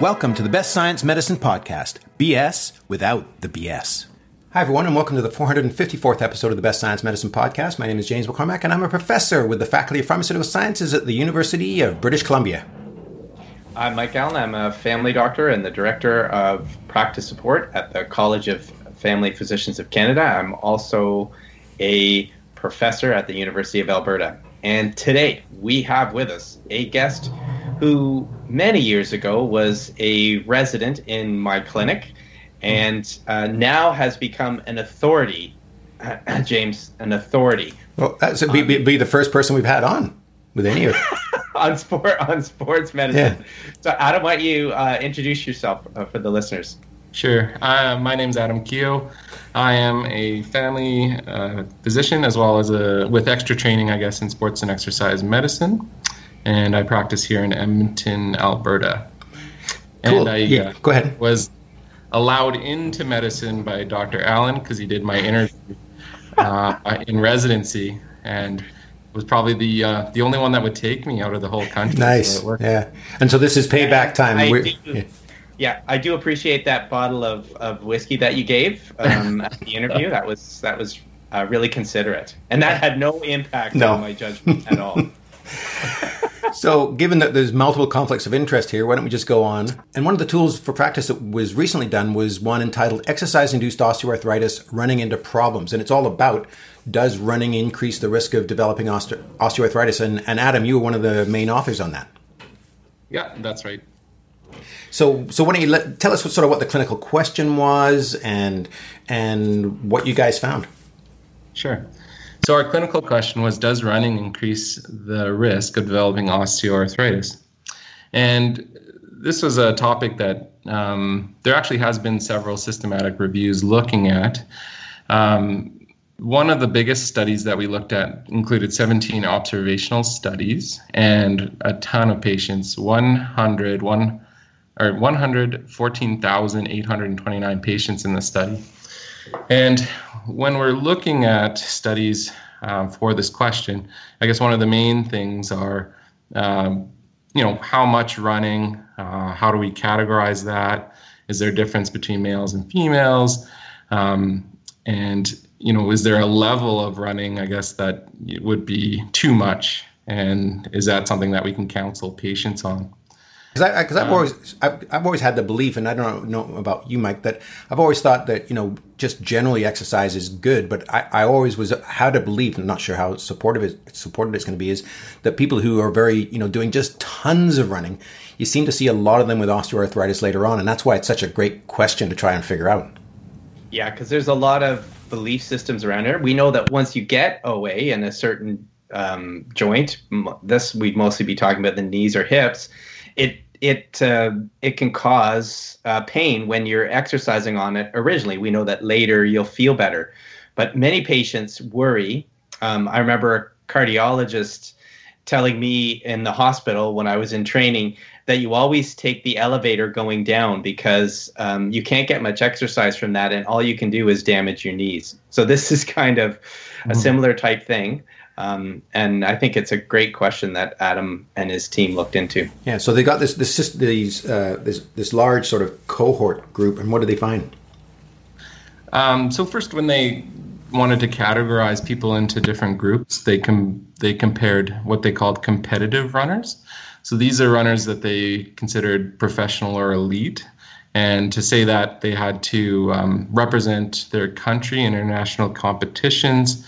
Welcome to the Best Science Medicine Podcast, BS without the BS. Hi, everyone, and welcome to the 454th episode of the Best Science Medicine Podcast. My name is James McCormack, and I'm a professor with the Faculty of Pharmaceutical Sciences at the University of British Columbia. I'm Mike Allen. I'm a family doctor and the director of practice support at the College of Family Physicians of Canada. I'm also a professor at the University of Alberta. And today we have with us a guest who many years ago was a resident in my clinic and now has become an authority, James, an authority. Well, that's be the first person we've had on with any of on sports medicine. Yeah. So Adam, why don't you introduce yourself for the listeners? Sure. My name's Adam Keogh. I am a family physician as well as with extra training, I guess, in sports and exercise medicine. And I practice here in Edmonton, Alberta. Cool. And I go ahead. Was allowed into medicine by Dr. Allen because he did my interview in residency and was probably the only one that would take me out of the whole country. Nice. So yeah. And so this is payback time. I do appreciate that bottle of whiskey that you gave at the interview. That was really considerate, and that had no impact on my judgment at all. So, given that there's multiple conflicts of interest here, why don't we just go on? And one of the tools for practice that was recently done was one entitled Exercise-Induced Osteoarthritis, Running into Problems. And it's all about, does running increase the risk of developing osteoarthritis? And Adam, you were one of the main authors on that. Yeah, that's right. So why don't you tell us what the clinical question was and what you guys found? Sure. So our clinical question was, does running increase the risk of developing osteoarthritis? And this was a topic that there actually has been several systematic reviews looking at. One of the biggest studies that we looked at included 17 observational studies and a ton of patients, 114,829 patients in the study. And when we're looking at studies for this question, I guess one of the main things are, how much running, how do we categorize that? Is there a difference between males and females? And, is there a level of running, I guess, that would be too much? And is that something that we can counsel patients on? Because I've always had the belief, and I don't know about you, Mike, that I've always thought that just generally exercise is good, but I always had a belief, and I'm not sure how supported it's going to be, is that people who are very doing just tons of running, you seem to see a lot of them with osteoarthritis later on, and that's why it's such a great question to try and figure out. Yeah, because there's a lot of belief systems around here. We know that once you get OA in a certain joint, we'd mostly be talking about the knees or hips. It can cause pain when you're exercising on it originally. We know that later you'll feel better. But many patients worry. I remember a cardiologist telling me in the hospital when I was in training that you always take the elevator going down because you can't get much exercise from that, and all you can do is damage your knees. So this is kind of a similar type thing. And I think it's a great question that Adam and his team looked into. Yeah, so they got this large sort of cohort group, and what did they find? So first, when they wanted to categorize people into different groups, they compared what they called competitive runners. So these are runners that they considered professional or elite, and to say that they had to represent their country in international competitions.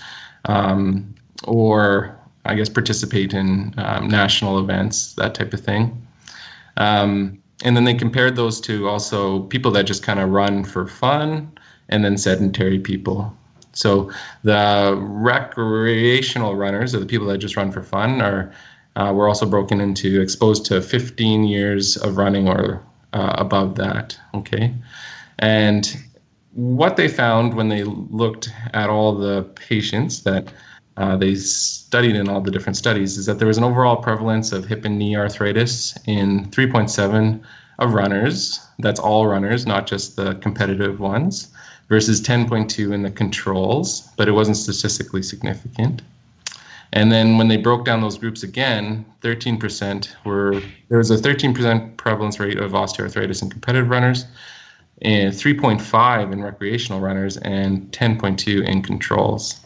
Or I guess participate in national events, that type of thing. And then they compared those to also people that just kind of run for fun, and then sedentary people. So the recreational runners, or the people that just run for fun, were also broken into exposed to 15 years of running or above that. Okay, and what they found when they looked at all the patients that they studied in all the different studies is that there was an overall prevalence of hip and knee arthritis in 3.7 of runners. That's all runners, not just the competitive ones, versus 10.2 in the controls, but it wasn't statistically significant. And then when they broke down those groups again, 13% there was a 13% prevalence rate of osteoarthritis in competitive runners, and 3.5 in recreational runners, and 10.2 in controls.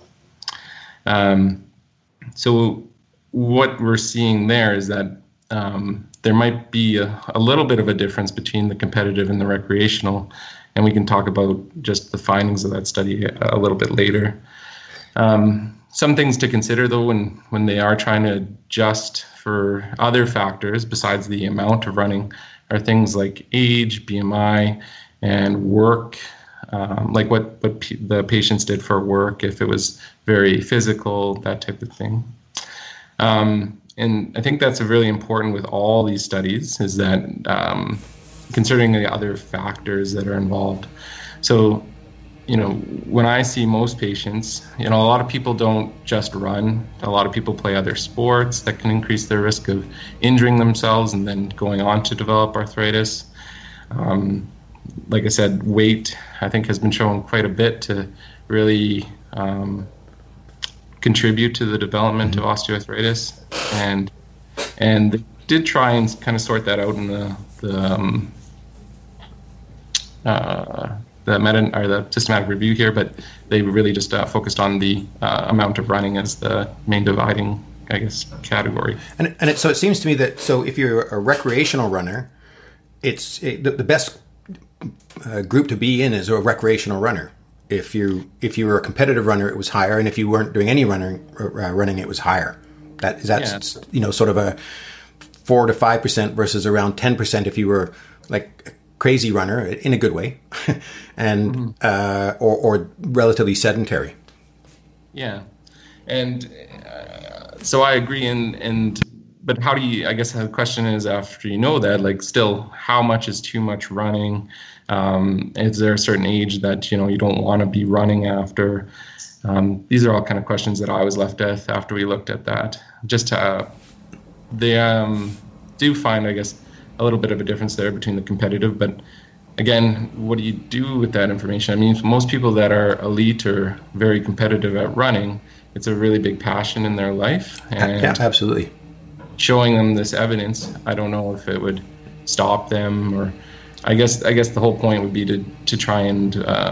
So what we're seeing there is that there might be a little bit of a difference between the competitive and the recreational, and we can talk about just the findings of that study a little bit later. Some things to consider, though, when they are trying to adjust for other factors besides the amount of running, are things like age, BMI, and work, like what the patients did for work, if it was very physical, that type of thing. And I think that's really important with all these studies, is that considering the other factors that are involved. So, when I see most patients, a lot of people don't just run. A lot of people play other sports that can increase their risk of injuring themselves and then going on to develop arthritis. Like I said, weight, I think, has been shown quite a bit to really contribute to the development of osteoarthritis, and they did try and kind of sort that out in the systematic review here, but they really just focused on the amount of running as the main dividing, I guess, category. So it seems to me that, so if you're a recreational runner, the best group to be in is a recreational runner. If you were a competitive runner, it was higher, and if you weren't doing any running, it was higher. That's sort of a 4 to 5% versus around 10% if you were like a crazy runner in a good way, and or relatively sedentary. Yeah, and so I agree. But how do you? I guess the question is, after that, like, still, how much is too much running? Is there a certain age that you don't want to be running after? These are all kind of questions that I was left with after we looked at that. Just they do find, I guess, a little bit of a difference there between the competitive. But again, what do you do with that information? I mean, for most people that are elite or very competitive at running, it's a really big passion in their life. And yeah, absolutely. Showing them this evidence, I don't know if it would stop them, or I guess the whole point would be to try and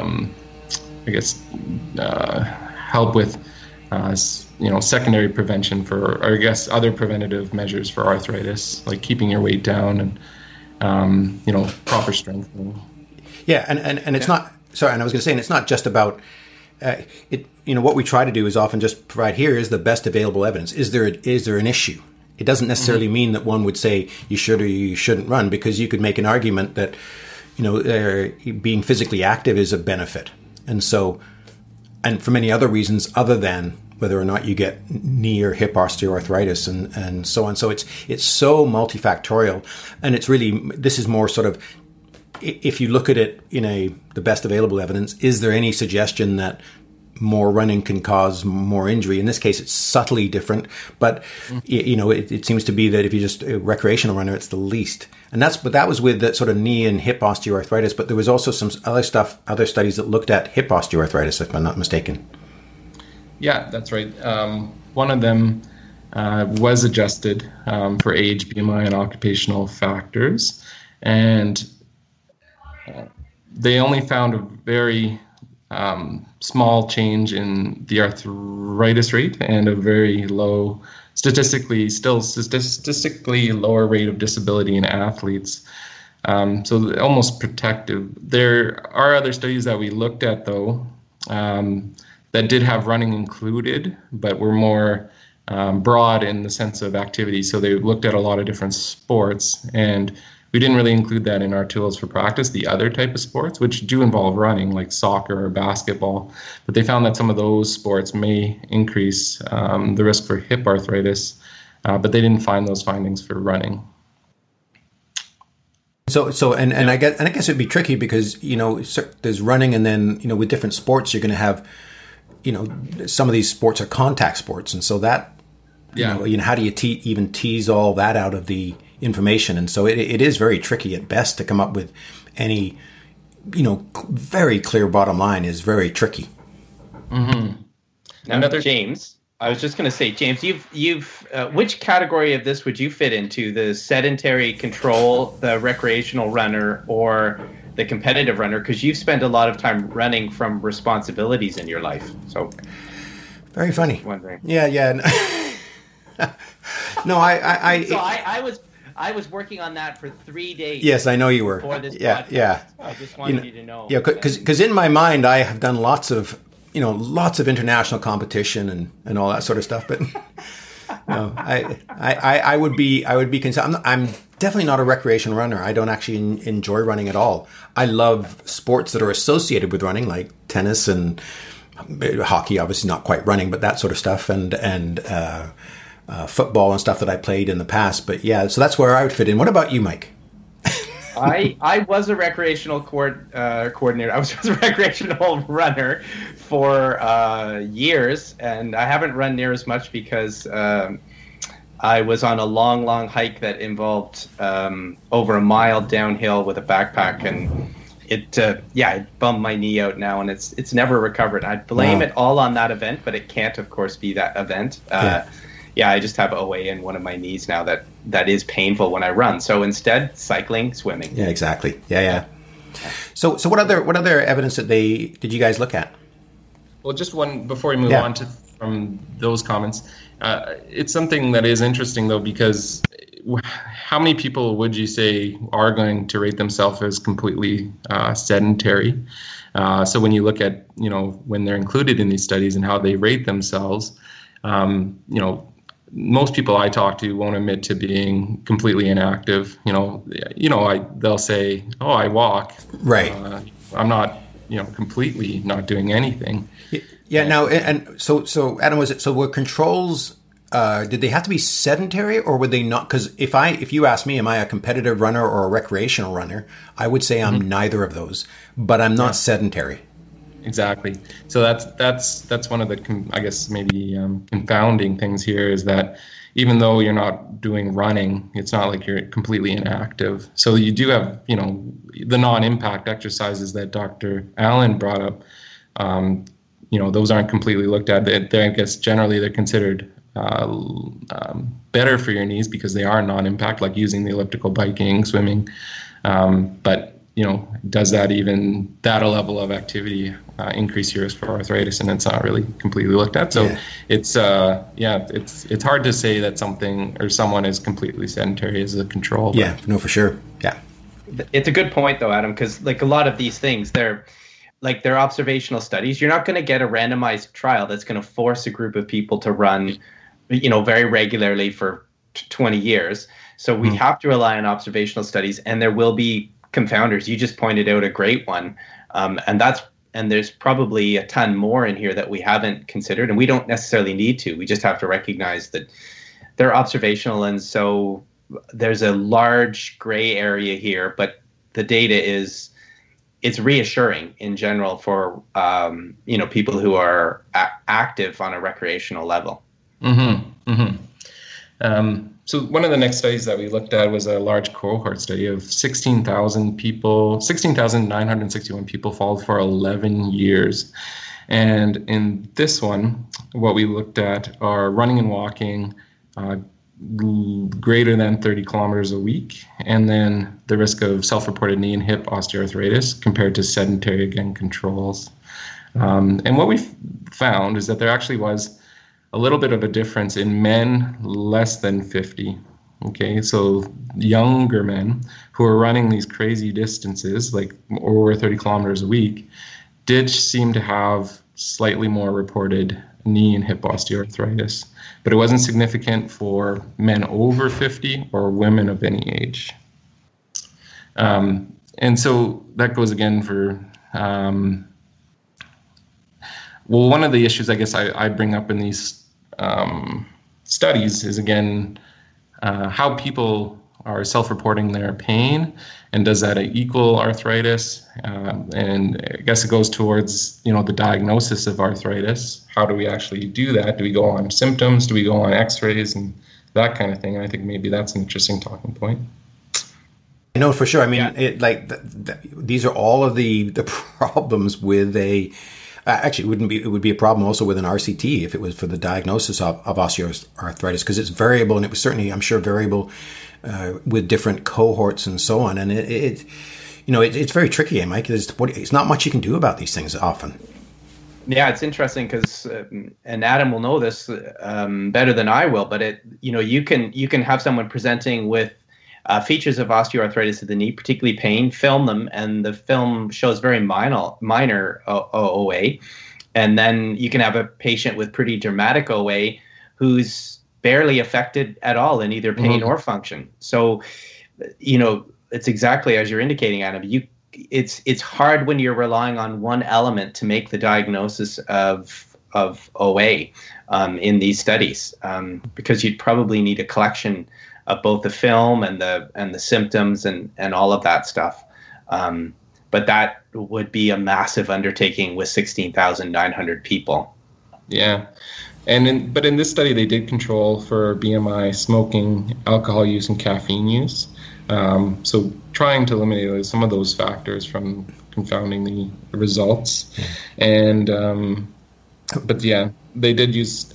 help with secondary prevention for, or I guess other preventative measures for arthritis, like keeping your weight down and proper strengthening. Yeah, and it's not. Sorry, and I was going to say, and it's not just about it. What we try to do is often just provide, here is the best available evidence. Is there an issue? It doesn't necessarily mean that one would say you should or you shouldn't run, because you could make an argument that being physically active is a benefit, and for many other reasons other than whether or not you get knee or hip osteoarthritis and so on. So it's so multifactorial, and it's really, this is more sort of, if you look at it in the best available evidence, is there any suggestion that more running can cause more injury? In this case, it's subtly different, but it seems to be that if you're just a recreational runner, it's the least. And that was with that sort of knee and hip osteoarthritis, but there was also some other studies that looked at hip osteoarthritis, if I'm not mistaken. Yeah, that's right. One of them was adjusted for age, BMI, and occupational factors, and they only found a very small change in the arthritis rate and a very low, statistically lower rate of disability in athletes. So almost protective. There are other studies that we looked at, though, that did have running included, but were more broad in the sense of activity. So they looked at a lot of different sports, and we didn't really include that in our tools for practice, the other type of sports, which do involve running, like soccer or basketball. But they found that some of those sports may increase the risk for hip arthritis, but they didn't find those findings for running. I guess it'd be tricky because, there's running, and then, with different sports, you're going to have, some of these sports are contact sports. And so that, how do you even tease all that out of the information? And so it is very tricky at best to come up with any, very clear bottom line is very tricky. Mm-hmm. Now, James, I was just going to say, James, you've which category of this would you fit into? The sedentary control, the recreational runner, or the competitive runner? Because you've spent a lot of time running from responsibilities in your life. So, very funny. Wondering. Yeah. No, I was working on that for 3 days. Yes, I know you were. Before this yeah, podcast. yeah. I just wanted you to know. Yeah, because in my mind, I have done lots of international competition and all that sort of stuff. But no, I would be concerned. I'm definitely not a recreational runner. I don't actually enjoy running at all. I love sports that are associated with running, like tennis and hockey. Obviously, not quite running, but that sort of stuff, and football and stuff that I played in the past. But yeah, so that's where I would fit in. What about you, Mike? I was a recreational coordinator. I was a recreational runner for years, and I haven't run near as much because I was on a long hike that involved over a mile downhill with a backpack, and it bummed my knee out now, and it's never recovered. I blame it all on that event, but it can't, of course, be that event. I just have OA in one of my knees now that is painful when I run. So instead, cycling, swimming. Yeah, exactly. Yeah. So what other evidence did you guys look at? Well, just one before we move on from those comments. It's something that is interesting though, because how many people would you say are going to rate themselves as completely sedentary? So when you look at when they're included in these studies and how they rate themselves, most people I talk to won't admit to being completely inactive. They'll say, "Oh, I walk." Right. I'm not, completely not doing anything. Yeah. Now, and so Adam, were controls? Did they have to be sedentary, or would they not? Because if you ask me, am I a competitive runner or a recreational runner? I would say I'm neither of those, but I'm not sedentary. Exactly. So that's one of the, I guess, maybe confounding things here is that even though you're not doing running, it's not like you're completely inactive. So you do have, the non-impact exercises that Dr. Allen brought up. Those aren't completely looked at. I guess generally they're considered better for your knees because they are non-impact, like using the elliptical, biking, swimming. But does that a level of activity increase your risk for arthritis? And it's not really completely looked at. So it's hard to say that something or someone is completely sedentary as a control. Yeah, no, for sure. Yeah. It's a good point though, Adam, because like a lot of these things, they're observational studies. You're not going to get a randomized trial that's going to force a group of people to run, very regularly for 20 years. So we have to rely on observational studies, and there will be confounders. You just pointed out a great one, and there's probably a ton more in here that we haven't considered, and we don't necessarily need to. We just have to recognize that they're observational, and so there's a large gray area here. But the data it's reassuring in general for people who are active on a recreational level. So one of the next studies that we looked at was a large cohort study of 16,000 people, 16,961 people followed for 11 years. And in this one, what we looked at are running and walking greater than 30 kilometers a week, and then the risk of self-reported knee and hip osteoarthritis compared to sedentary, again, controls. And what we found is that there actually was a little bit of a difference in men less than 50. Okay, so younger men who are running these crazy distances, like over 30 kilometers a week, did seem to have slightly more reported knee and hip osteoarthritis, but it wasn't significant for men over 50 or women of any age. And so that goes again for, one of the issues I guess I bring up in these studies is, again, how people are self-reporting their pain, and does that equal arthritis? And I guess it goes towards, the diagnosis of arthritis. How do we actually do that? Do we go on symptoms? Do we go on x-rays and that kind of thing? And I think maybe that's an interesting talking point. I know for sure. I mean, these are all of the problems with a Actually, it would be a problem also with an RCT if it was for the diagnosis of osteoarthritis, because it's variable, and it was certainly, I'm sure, variable with different cohorts and so on. And it's very tricky, Mike. It's not much you can do about these things often. Yeah, it's interesting because, and Adam will know this better than I will, but you can have someone presenting with features of osteoarthritis of the knee, particularly pain, film them, and the film shows very minor OA. And then you can have a patient with pretty dramatic OA who's barely affected at all in either pain or function. So, it's exactly as you're indicating, Adam. It's hard when you're relying on one element to make the diagnosis of OA in these studies, because you'd probably need a collection of both the film and the symptoms and all of that stuff. But that would be a massive undertaking with 16,900 people. Yeah. But in this study, they did control for BMI, smoking, alcohol use, and caffeine use. So trying to eliminate some of those factors from confounding the results. But yeah, they did use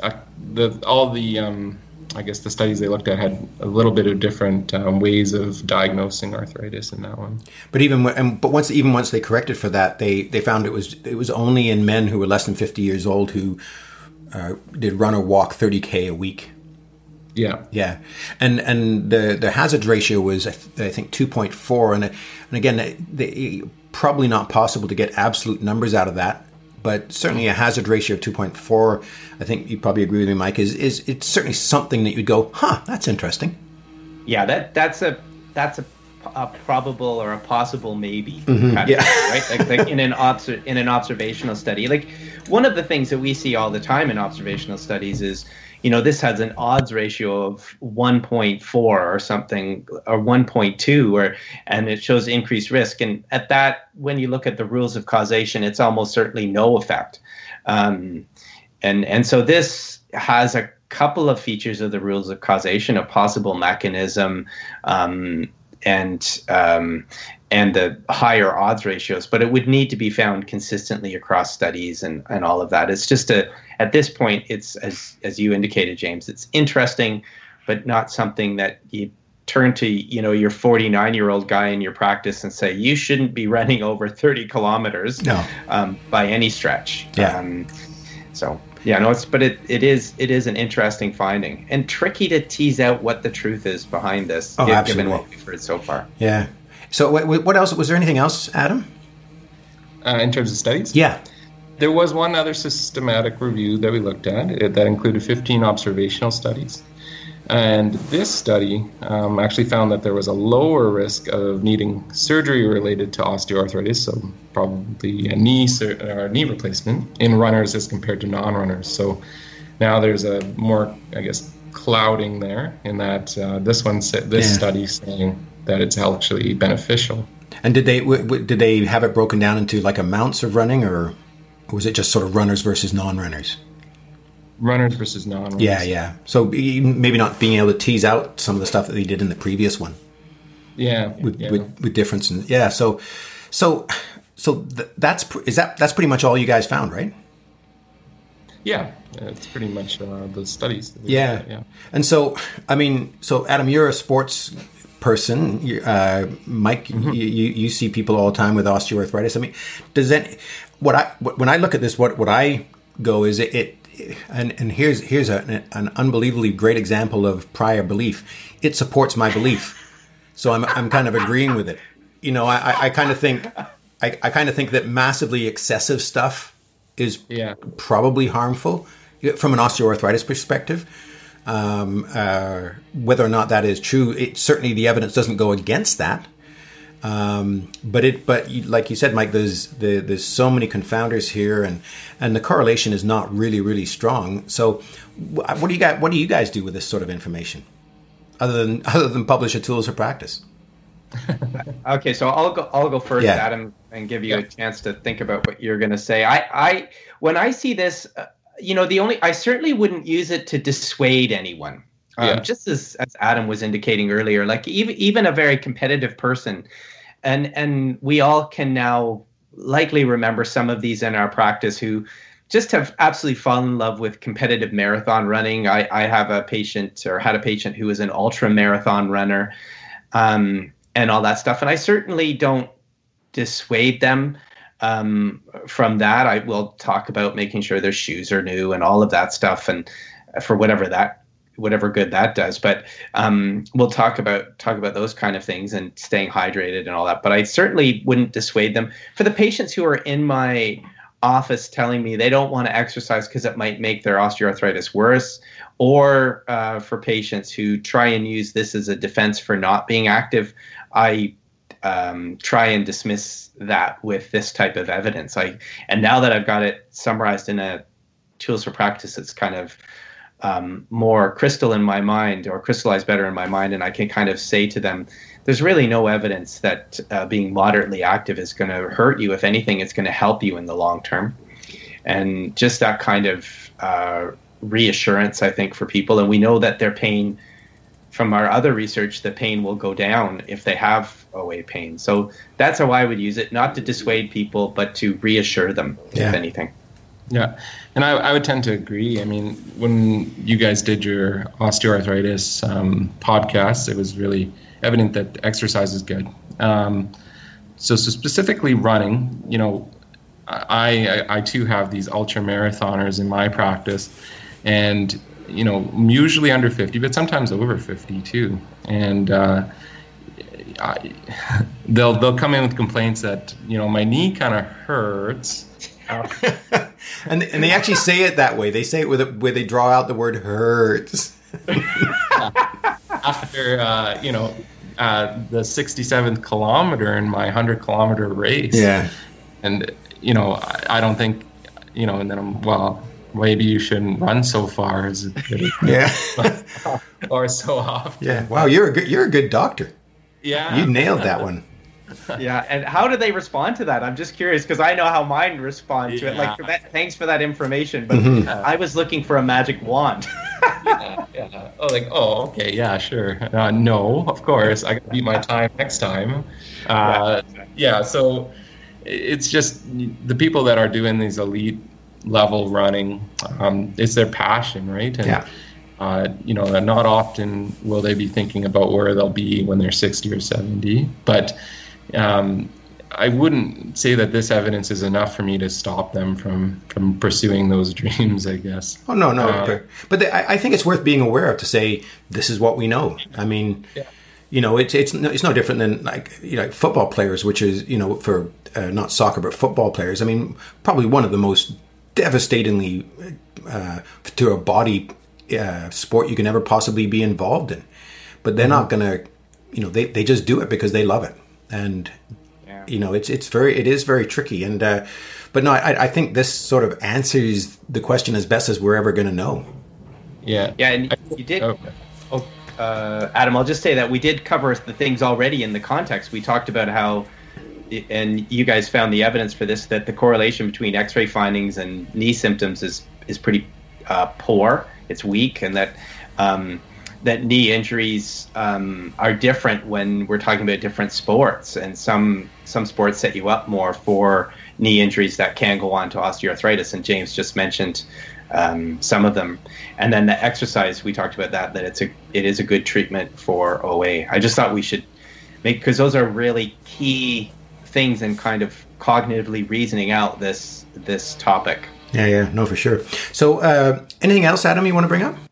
I guess the studies they looked at had a little bit of different ways of diagnosing arthritis in that one. But once they corrected for that, they found it was only in men who were less than 50 years old who did run or walk 30K a week. Yeah, and the hazard ratio was, I think, 2.4, and again, probably not possible to get absolute numbers out of that, but certainly a hazard ratio of 2.4, I think you probably agree with me, Mike, is it's certainly something that you'd go, that's interesting. Yeah, that's a probable or a possible maybe, right? Like in an observational study. Like, one of the things that we see all the time in observational studies is, this has an odds ratio of 1.4 or something, or 1.2, and it shows increased risk. And at that, when you look at the rules of causation, it's almost certainly no effect. And so this has a couple of features of the rules of causation, a possible mechanism, and the higher odds ratios, but it would need to be found consistently across studies and all of that. It's just at this point, it's as you indicated, James, it's interesting, but not something that you turn to, your 49-year-old guy in your practice and say, you shouldn't be running over 30 kilometers by any stretch. Yeah. It is an interesting finding and tricky to tease out what the truth is behind this, given what we've heard so far. Yeah. So what else? Was there anything else, Adam? In terms of studies? Yeah. There was one other systematic review that we looked at that included 15 observational studies. And this study actually found that there was a lower risk of needing surgery related to osteoarthritis, so probably a knee replacement, in runners as compared to non-runners. So now there's a more, clouding there in that this study saying that it's actually beneficial. And did they have it broken down into like amounts of running, or was it just sort of runners versus non-runners? Runners versus non-runners. Yeah. So maybe not being able to tease out some of the stuff that they did in the previous one. With difference in So that's pretty much all you guys found, right? Yeah, it's pretty much the studies. Yeah. And so Adam, you're a sports person. Mike, you see people all the time with osteoarthritis. When I look at this, what I go is and here's an unbelievably great example of prior belief. It supports my belief, so I'm kind of agreeing with it. I kind of think that massively excessive stuff is probably harmful from an osteoarthritis perspective. Whether or not that is true, certainly the evidence doesn't go against that. But like you said, Mike, there's so many confounders here, and the correlation is not really, really strong. So, what do you guys do with this sort of information, other than publish a tools for practice? Okay, so I'll go first, Adam, and give you a chance to think about what you're going to say. I when I see this, I certainly wouldn't use it to dissuade anyone. Just as Adam was indicating earlier, like even a very competitive person, and we all can now likely remember some of these in our practice who just have absolutely fallen in love with competitive marathon running. I have a patient, or had a patient, who was an ultra marathon runner, and all that stuff. And I certainly don't dissuade them from that. I will talk about making sure their shoes are new and all of that stuff, and for whatever good that does. But we'll talk about those kind of things and staying hydrated and all that. But I certainly wouldn't dissuade them. For the patients who are in my office telling me they don't want to exercise because it might make their osteoarthritis worse, or for patients who try and use this as a defense for not being active, I try and dismiss that with this type of evidence. And now that I've got it summarized in a Tools for Practice, it's kind of more crystal in my mind, or crystallized better in my mind, and I can kind of say to them, there's really no evidence that being moderately active is going to hurt you. If anything, it's going to help you in the long term. And just that kind of reassurance, I think, for people. And we know that their pain, from our other research, the pain will go down if they have OA pain. So that's how I would use it, not to dissuade people, but to reassure them, if anything. Yeah, and I would tend to agree. I mean, when you guys did your osteoarthritis podcast, it was really evident that exercise is good. So specifically running, you know, I too have these ultra marathoners in my practice, and you know, usually under 50, but sometimes over 50 too. And they'll come in with complaints that, you know, my knee kind of hurts. And they actually say it that way. They say it where they draw out the word hurts. After you know, the 67th kilometer in my 100-kilometer race. Yeah. And you know, I don't think, you know, and then I'm, well, maybe you shouldn't run so far as or so often. Yeah. Wow, you're a good doctor. Yeah. You nailed that one. Yeah, and how do they respond to that? I'm just curious, because I know how mine respond to it. Like, thanks for that information, but I was looking for a magic wand. Yeah. Oh, like, oh, okay, yeah, sure. No, of course, I can beat my time next time. Yeah. So it's just the people that are doing these elite level running. It's their passion, right? And, you know, not often will they be thinking about where they'll be when they're 60 or 70, but. I wouldn't say that this evidence is enough for me to stop them from pursuing those dreams, I guess. Oh, no. But I think it's worth being aware of, to say, this is what we know. I mean, you know, it's no different than, like, you know, football players, which is, you know, for not soccer, but football players. I mean, probably one of the most devastatingly to a body sport you can ever possibly be involved in. But they're not going to, you know, they just do it because they love it. And, you know, it is very tricky. And, but no, I think this sort of answers the question as best as we're ever going to know. Yeah. Yeah. And you did. Adam, I'll just say that we did cover the things already in the context. We talked about how, and you guys found the evidence for this, that the correlation between X-ray findings and knee symptoms is pretty poor. It's weak, and that, that knee injuries are different when we're talking about different sports, and some sports set you up more for knee injuries that can go on to osteoarthritis, and James just mentioned some of them. And then the exercise, we talked about that it is a good treatment for OA. I just thought we should because those are really key things in kind of cognitively reasoning out this topic. Yeah, no, for sure. So anything else, Adam, you want to bring up?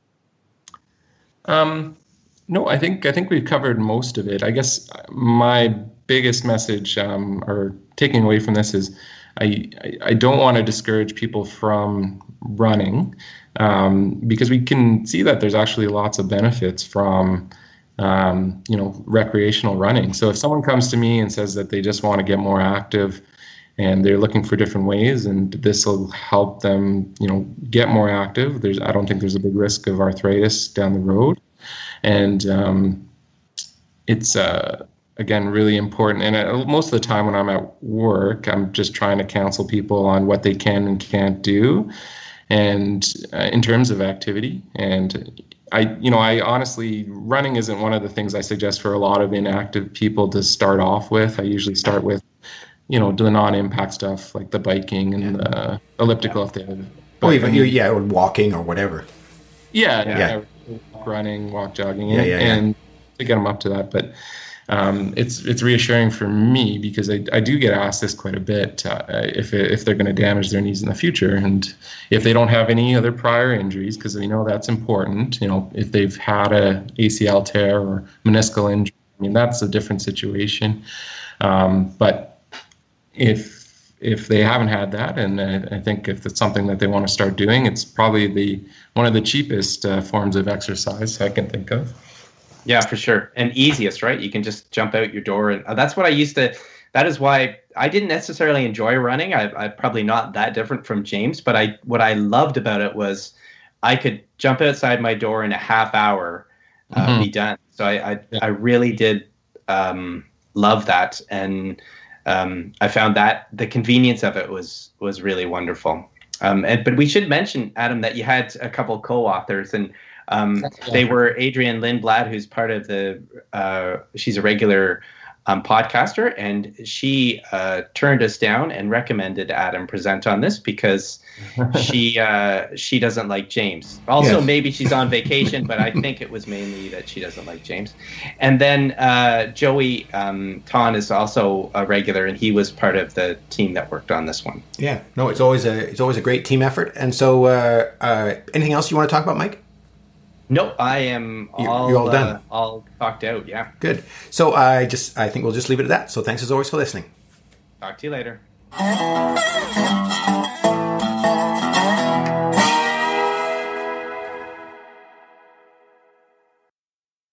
No, I think we've covered most of it. I guess my biggest message, or taking away from this, is I don't want to discourage people from running, because we can see that there's actually lots of benefits from, you know, recreational running. So if someone comes to me and says that they just want to get more active and they're looking for different ways, and this will help them, you know, get more active, I don't think there's a big risk of arthritis down the road. And it's, again, really important. And most of the time when I'm at work, I'm just trying to counsel people on what they can and can't do, and in terms of activity. And I honestly, running isn't one of the things I suggest for a lot of inactive people to start off with. I usually start with do the non-impact stuff like the biking and the elliptical if they have it. Or even or walking or whatever. Yeah. Running, walk, jogging, and to get them up to that. But it's reassuring for me because I do get asked this quite a bit if they're going to damage their knees in the future, and if they don't have any other prior injuries, because we know that's important. If they've had a ACL tear or meniscal injury, I mean that's a different situation. But if they haven't had that, and I think if it's something that they want to start doing, it's probably one of the cheapest forms of exercise I can think of. Yeah, for sure. And easiest, right? You can just jump out your door. And that's what I used to, that is why I didn't necessarily enjoy running. I'm probably not that different from James, but what I loved about it was I could jump outside my door in a half hour, be done. So I really did love that. And I found that the convenience of it was really wonderful. But we should mention, Adam, that you had a couple co-authors, and they were Adrienne Lindblad, who's part of she's a regular podcaster, and she turned us down and recommended Adam present on this because she doesn't like James. Also, maybe she's on vacation, but I think it was mainly that she doesn't like James. And then Joey Ton is also a regular, and he was part of the team that worked on this one. Yeah, no, it's always a great team effort. And so, anything else you want to talk about, Mike? No, I am all done. All talked out, yeah. Good. So I think we'll just leave it at that. So thanks as always for listening. Talk to you later.